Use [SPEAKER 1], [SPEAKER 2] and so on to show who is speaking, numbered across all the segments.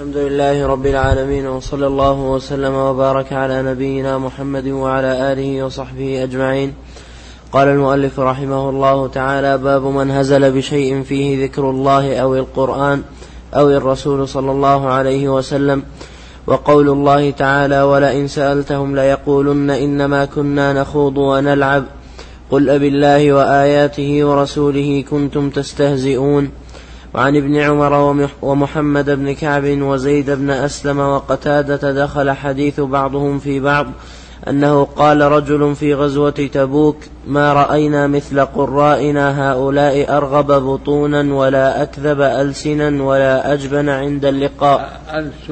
[SPEAKER 1] الحمد لله رب العالمين، وصلى الله وسلم وبارك على نبينا محمد وعلى آله وصحبه أجمعين. قال المؤلف رحمه الله تعالى: باب من هزل بشيء فيه ذكر الله أو القرآن أو الرسول صلى الله عليه وسلم. وقول الله تعالى: ولئن سألتهم ليقولن إنما كنا نخوض ونلعب قل أبالله وآياته ورسوله كنتم تستهزئون. وعن ابن عمر ومحمد بن كعب وزيد بن أسلم وقتادة دخل حديث بعضهم في بعض أنه قال رجل في غزوة تبوك: ما رأينا مثل قرائنا هؤلاء أرغب بطونا ولا أكذب ألسنا ولا أجبن عند اللقاء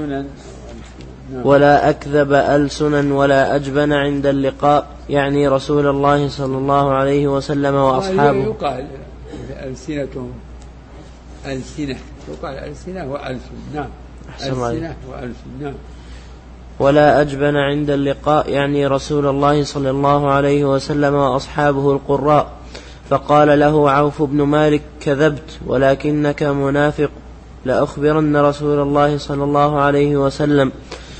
[SPEAKER 1] ولا أجبن عند اللقاء، يعني رسول الله صلى الله عليه وسلم وأصحابه.
[SPEAKER 2] يقال ألسنتهم ألسنة، يقال ألسنة وألسن، نعم، ألسنة وألسن، نعم.
[SPEAKER 1] ولا أجبن عند اللقاء، يعني رسول الله صلى الله عليه وسلم وأصحابه القراء. فقال له عوف بن مالك: كذبت ولكنك منافق، لأخبرن رسول الله صلى الله عليه وسلم.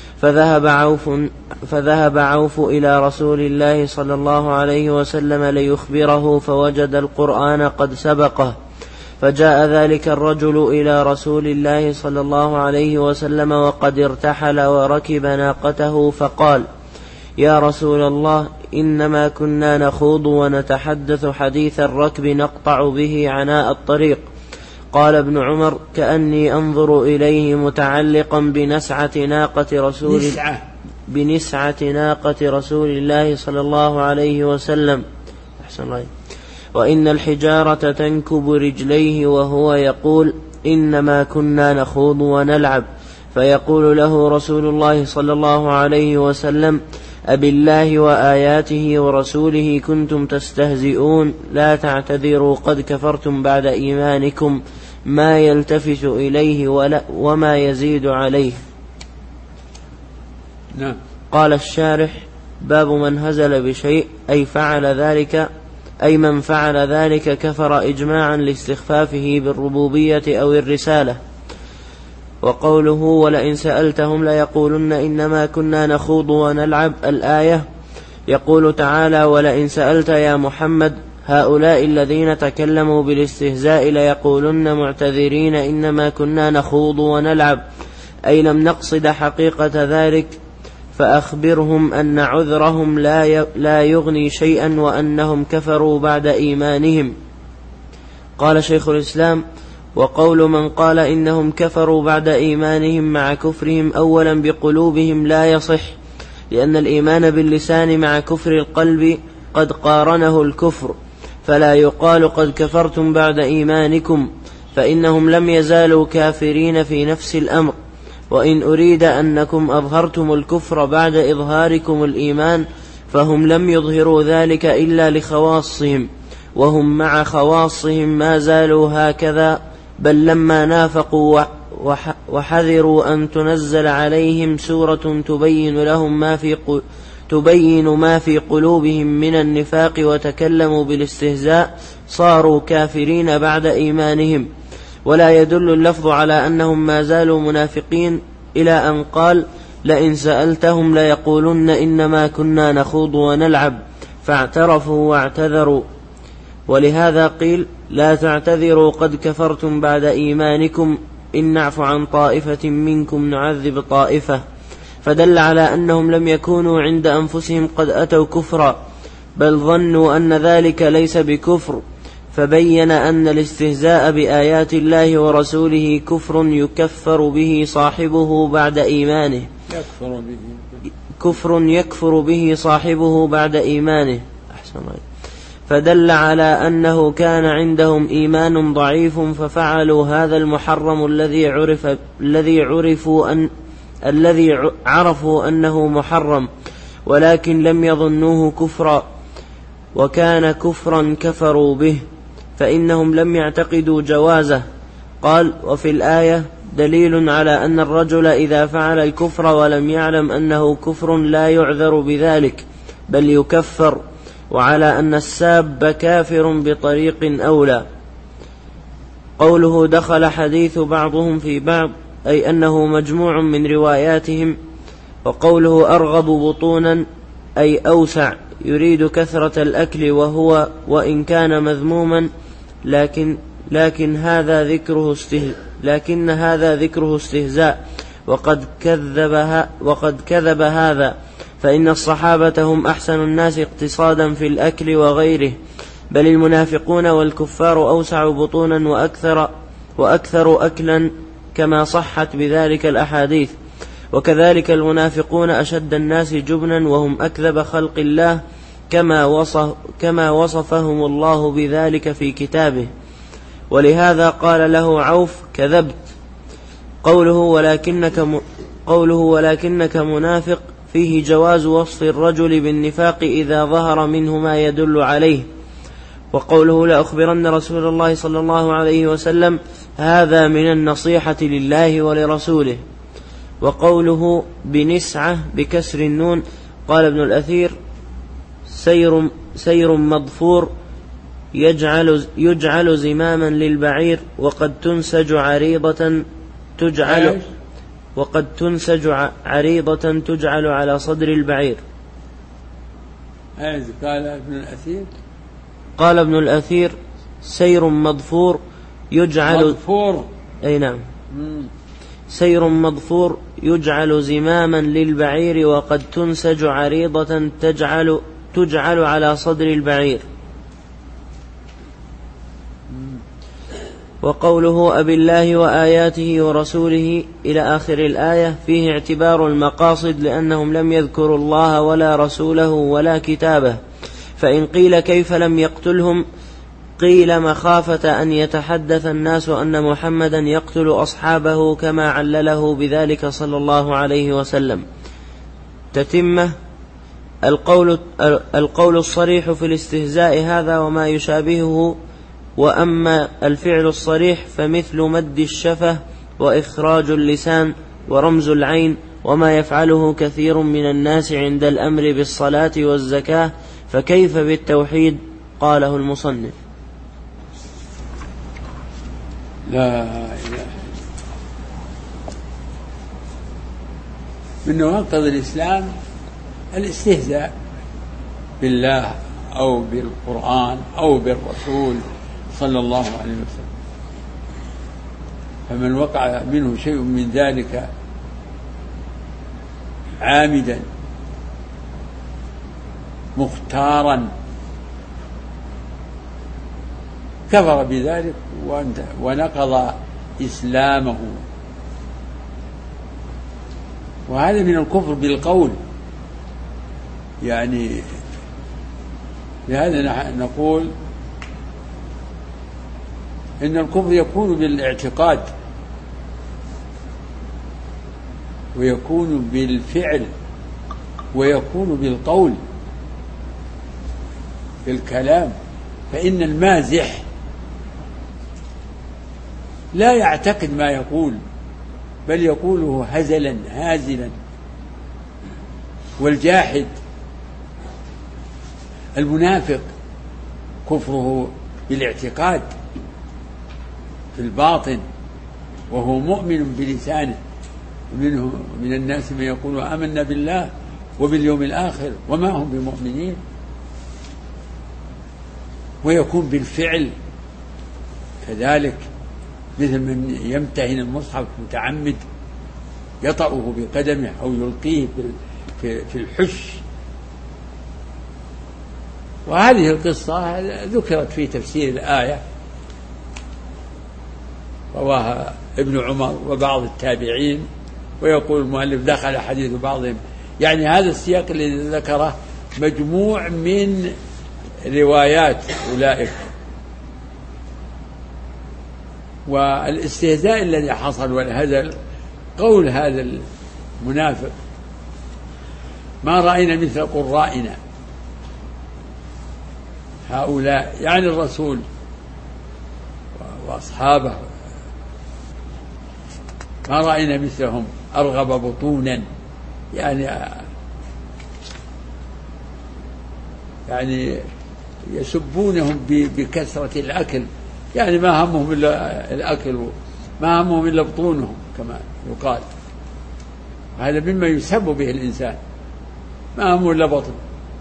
[SPEAKER 1] فذهب عوف إلى رسول الله صلى الله عليه وسلم ليخبره، فوجد القرآن قد سبقه. فجاء ذلك الرجل إلى رسول الله صلى الله عليه وسلم وقد ارتحل وركب ناقته، فقال: يا رسول الله، إنما كنا نخوض ونتحدث حديث الركب نقطع به عناء الطريق. قال ابن عمر: كأني أنظر إليه متعلقا بنسعة ناقة رسول الله صلى الله عليه وسلم. أحسن الله. وإن الحجارة تنكب رجليه وهو يقول: إنما كنا نخوض ونلعب. فيقول له رسول الله صلى الله عليه وسلم: أبالله وآياته ورسوله كنتم تستهزئون، لا تعتذروا قد كفرتم بعد إيمانكم، ما يلتفت إليه وما يزيد عليه.
[SPEAKER 2] نعم.
[SPEAKER 1] قال الشارح: باب من هزل بشيء أي من فعل ذلك كفر إجماعا لاستخفافه بالربوبية أو الرسالة. وقوله: ولئن سألتهم ليقولن إنما كنا نخوض ونلعب، الآية يقول تعالى: ولئن سألت يا محمد هؤلاء الذين تكلموا بالاستهزاء ليقولن معتذرين إنما كنا نخوض ونلعب، أي لم نقصد حقيقة ذلك، فأخبرهم أن عذرهم لا يغني شيئا وأنهم كفروا بعد إيمانهم. قال شيخ الإسلام: وقول من قال إنهم كفروا بعد إيمانهم مع كفرهم أولا بقلوبهم لا يصح، لأن الإيمان باللسان مع كفر القلب قد قارنه الكفر، فلا يقال قد كفرتم بعد إيمانكم، فإنهم لم يزالوا كافرين في نفس الأمر. وإن أريد أنكم أظهرتم الكفر بعد إظهاركم الإيمان، فهم لم يظهروا ذلك إلا لخواصهم، وهم مع خواصهم ما زالوا هكذا، بل لما نافقوا وحذروا أن تنزل عليهم سورة تبين ما في قلوبهم من النفاق وتكلموا بالاستهزاء، صاروا كافرين بعد إيمانهم. ولا يدل اللفظ على أنهم ما زالوا منافقين، إلى أن قال: لئن سألتهم ليقولن إنما كنا نخوض ونلعب، فاعترفوا واعتذروا. ولهذا قيل: لا تعتذروا قد كفرتم بعد إيمانكم، إن نعف عن طائفة منكم نعذب طائفة. فدل على أنهم لم يكونوا عند أنفسهم قد أتوا كفرا، بل ظنوا أن ذلك ليس بكفر، فبين أن الاستهزاء بآيات الله ورسوله كفر يكفر به صاحبه بعد إيمانه، فدل على أنه كان عندهم إيمان ضعيف، ففعلوا هذا المحرم الذي عرفوا أنه محرم، ولكن لم يظنوه كفرا، وكان كفرا كفروا به، فإنهم لم يعتقدوا جوازه. قال: وفي الآية دليل على أن الرجل إذا فعل الكفر ولم يعلم أنه كفر لا يعذر بذلك، بل يكفر، وعلى أن الساب كافر بطريق أولى. قوله: دخل حديث بعضهم في بعض، أي أنه مجموع من رواياتهم. وقوله أرغب بطونا أي أوسع، يريد كثرة الأكل، وهو وإن كان مذموما لكن هذا ذكره استهزاء، وقد كذب هذا، فإن الصحابة هم أحسن الناس اقتصادا في الأكل وغيره، بل المنافقون والكفار أوسع بطونا وأكثر أكلا، كما صحت بذلك الأحاديث. وكذلك المنافقون أشد الناس جبنا وهم أكذب خلق الله، كما وصفهم الله بذلك في كتابه. ولهذا قال له عوف: كذبت. قوله ولكنك منافق فيه جواز وصف الرجل بالنفاق إذا ظهر منه ما يدل عليه. وقوله لأخبرن رسول الله صلى الله عليه وسلم، هذا من النصيحة لله ولرسوله. وقوله بنسعة بكسر النون، قال ابن الأثير: سير مضفور يجعل زماما للبعير، وقد تنسج عريضة تجعل على صدر البعير. قال ابن الأثير: سير مضفور يجعل أي نعم، سير مضفور يجعل زماما للبعير، وقد تنسج عريضة تجعل على صدر البعير. وقوله أبي الله وآياته ورسوله إلى آخر الآية فيه اعتبار المقاصد، لأنهم لم يذكروا الله ولا رسوله ولا كتابه. فإن قيل كيف لم يقتلهم، قيل مخافة أن يتحدث الناس أن محمدا يقتل أصحابه، كما علله بذلك صلى الله عليه وسلم. تتمة: القول الصريح في الاستهزاء هذا وما يشابهه. وأما الفعل الصريح فمثل مد الشفة وإخراج اللسان ورمز العين، وما يفعله كثير من الناس عند الأمر بالصلاة والزكاة، فكيف بالتوحيد؟ قاله المصنف.
[SPEAKER 2] لا إله. من نواقض الإسلام الاستهزاء بالله أو بالقرآن أو بالرسول صلى الله عليه وسلم. فمن وقع منه شيء من ذلك عامدا مختارا كفر بذلك ونقض إسلامه. وهذا من الكفر بالقول، يعني لهذا نقول إن الكفر يكون بالاعتقاد ويكون بالفعل ويكون بالقول بالكلام. فإن المازح لا يعتقد ما يقول، بل يقوله هزلا هازلا. والجاحد المنافق كفره بالاعتقاد في الباطن وهو مؤمن بلسانه. ومنه من الناس من يقول آمنا بالله وباليوم الآخر وما هم بمؤمنين. ويكون بالفعل كذلك، مثل من يمتهن المصحف متعمد يطأه بقدمه أو يلقيه في الحش. وهذه القصة ذكرت في تفسير الآية، رواها ابن عمر وبعض التابعين. ويقول المؤلف دخل حديث بعضهم، يعني هذا السياق الذي ذكره مجموع من روايات أولئك. والاستهزاء الذي حصل والهزل قول هذا المنافق: ما رأينا مثل قرائنا هؤلاء، يعني الرسول وأصحابه، ما رأينا مثلهم أرغب بطونا، يعني يسبونهم بكثرة الأكل، يعني ما همهم إلا الأكل، ما همهم إلا بطونهم كما يقال. هذا مما يسب به الإنسان، ما هم إلا بطل.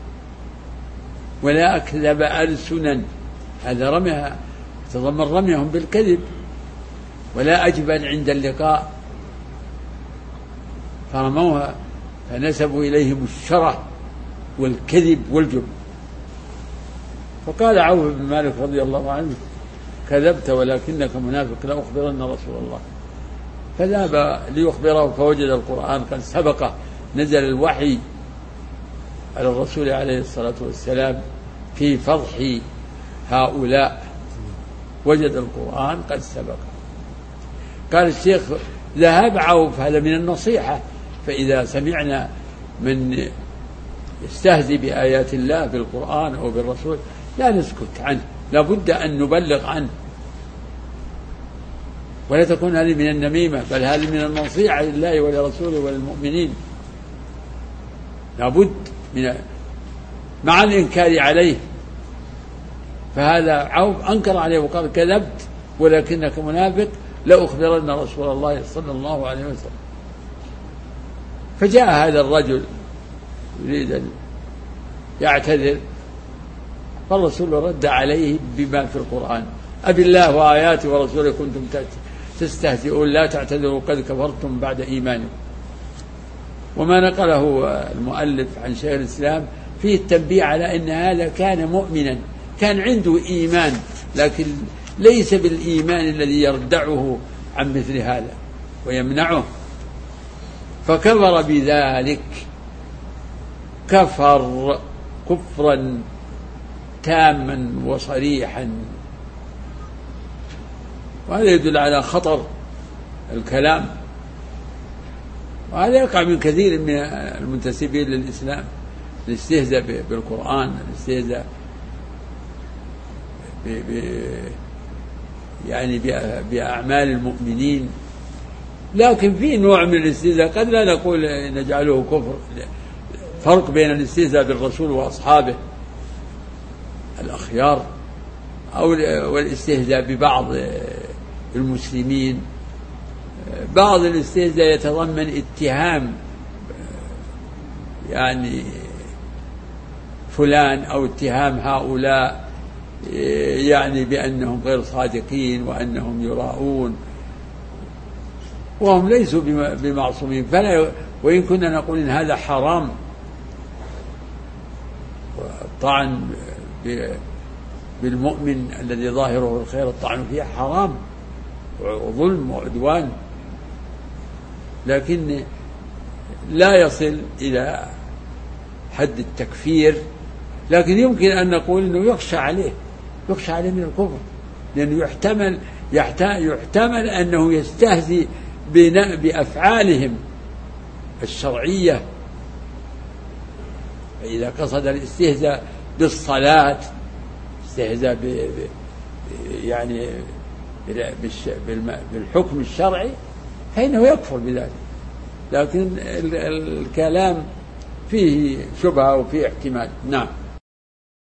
[SPEAKER 2] ولا أكذب ألسنا، هذا رميها تضمن رميهم بالكذب. ولا أجبن عند اللقاء، فرموها فنسبوا إليهم الشره والكذب والجبن. فقال عوف بن مالك رضي الله عنه: كذبت ولكنك منافق، لا أخبرن رسول الله. فذهب ليخبره فوجد القرآن قد سبقه، نزل الوحي على الرسول عليه الصلاة والسلام في فضح هؤلاء، وجد القرآن قد سبقه. قال الشيخ: ذهب عوف، هذا من النصيحة، فإذا سمعنا من يستهزئ بآيات الله بالقرآن أو بالرسول لا نسكت عنه، لا بد أن نبلغ عنه، ولا تكون هذه من النميمة، بل هذه من النصيحة لله ولرسوله وللمؤمنين. لا بد من مع الإنكار عليه. فهذا عوف أنكر عليه وقال: كذبت ولكنك منافق، لا أخبرن رسول الله صلى الله عليه وسلم. فجاء هذا الرجل يريد أن يعتذر، فالرسول رد عليه بما في القرآن: أبي الله وآياته ورسوله كنتم تستهزئون، لا تعتذروا قد كفرتم بعد إيمانكم. وما نقله المؤلف عن شيخ الإسلام فيه التنبيه على أن هذا كان مؤمنا، كان عنده إيمان، لكن ليس بالإيمان الذي يردعه عن مثل هذا ويمنعه، فكفر بذلك، كفر كفرا تاما وصريحا. وهذا يدل على خطر الكلام، وهذا يقع من كثير من المنتسبين للإسلام، الاستهزاء بالقرآن، الاستهزاء يعني بأعمال المؤمنين. لكن في نوع من الاستهزاء قد لا نقول نجعله كفر، فرق بين الاستهزاء بالرسول وأصحابه الأخيار والاستهزاء ببعض المسلمين. بعض الاستهزاء يتضمن اتهام يعني فلان أو اتهام هؤلاء يعني بأنهم غير صادقين وأنهم يراؤون، وهم ليسوا بمعصومين. وإن كنا نقول إن هذا حرام، الطعن بالمؤمن الذي ظاهره الخير الطعن فيه حرام وظلم وعدوان، لكن لا يصل إلى حد التكفير. لكن يمكن أن نقول أنه يخشى عليه من الكفر، لأنه يحتمل أنه يستهزئ بأفعالهم الشرعية. فإذا قصد الاستهزاء بالصلاة، استهزاء يعني بالحكم الشرعي، فإنه يكفر بذلك. لكن الكلام فيه شبهة وفيه احتمال. نعم.